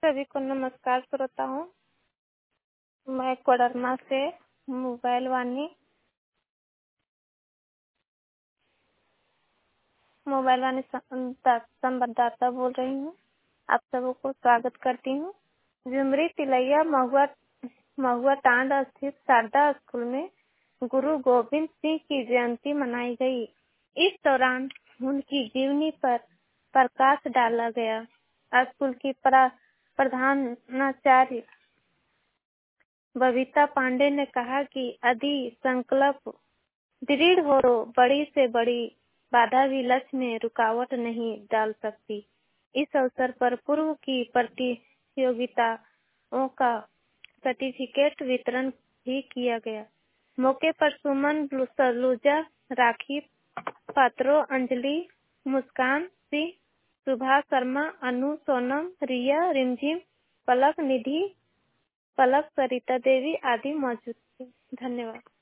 सभी को नमस्कार श्रोताओं। मैं कोडरमा से मोबाइल वाणी संवाददाता बोल रही हूँ। आप सबको स्वागत करती हूँ। झुमरी तिलैया महुआ टांड स्थित शारदा स्कूल में गुरु गोविंद सिंह की जयंती मनाई गई। इस दौरान उनकी जीवनी पर प्रकाश डाला गया। स्कूल की प्रधानाचार्य बबीता पांडे ने कहा कि यदि संकल्प दृढ़ हो तो बड़ी से बड़ी बाधा भी लक्ष्य में रुकावट नहीं डाल सकती। इस अवसर पर पूर्व की प्रतियोगिताओं का सर्टिफिकेट वितरण भी किया गया। मौके पर सुमन सलूजा, राखी पात्रो, अंजलि, मुस्कान सिंह, सुभा शर्मा, अनु, सोनम, रिया, रिमझिम, पलक, निधि, पलक, सरिता देवी आदि मौजूद थे। धन्यवाद।